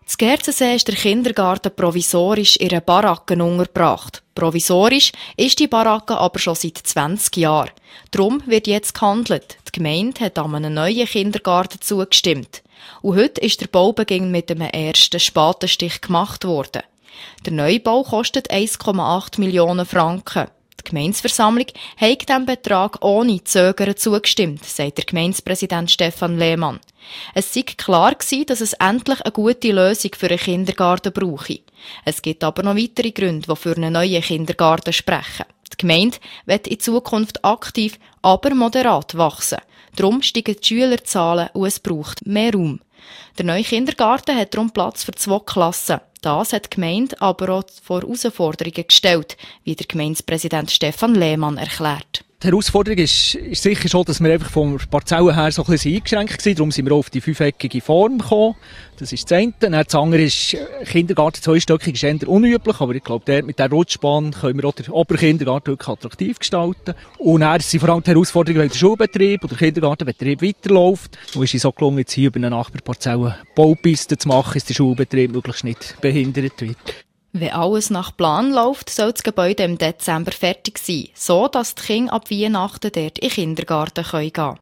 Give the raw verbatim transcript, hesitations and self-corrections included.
In Gerzensee ist der Kindergarten provisorisch in einer Baracke untergebracht. Provisorisch ist die Baracke aber schon seit zwanzig Jahren. Darum wird jetzt gehandelt. Die Gemeinde hat an einem neuen Kindergarten zugestimmt. Und heute ist der Baubeginn mit einem ersten Spatenstich gemacht worden. Der Neubau kostet eins Komma acht Millionen Franken. Die Gemeindeversammlung hat diesem Betrag ohne Zögern zugestimmt, sagt der Gemeindepräsident Stefan Lehmann. Es sei klar gewesen, dass es endlich eine gute Lösung für einen Kindergarten brauche. Es gibt aber noch weitere Gründe, die für einen neuen Kindergarten sprechen. Die Gemeinde wird in Zukunft aktiv, aber moderat wachsen. Darum steigen die Schülerzahlen und es braucht mehr Raum. Der neue Kindergarten hat darum Platz für zwei Klassen. Das hat die Gemeinde aber auch vor Herausforderungen gestellt, wie der Gemeindepräsident Stefan Lehmann erklärt. Die Herausforderung ist, ist sicher schon, dass wir einfach von der Parzelle her so ein bisschen eingeschränkt waren. Darum sind wir auch auf die fünfeckige Form gekommen. Das ist das eine. Dann das andere ist, Kindergarten zweistöckig ist eher unüblich, aber ich glaube, der, mit der Rutschbahn können wir auch den Oberkindergarten wirklich attraktiv gestalten. Und dann sind vor allem die Herausforderungen, weil der Schulbetrieb oder der Kindergartenbetrieb weiterläuft. Und ist es so gelungen, jetzt hier über eine Nachbarparzelle Baupisten zu machen, dass der Schulbetrieb möglichst nicht behindert wird. Wenn alles nach Plan läuft, soll das Gebäude im Dezember fertig sein, so dass die Kinder ab Weihnachten dort in den Kindergarten gehen können.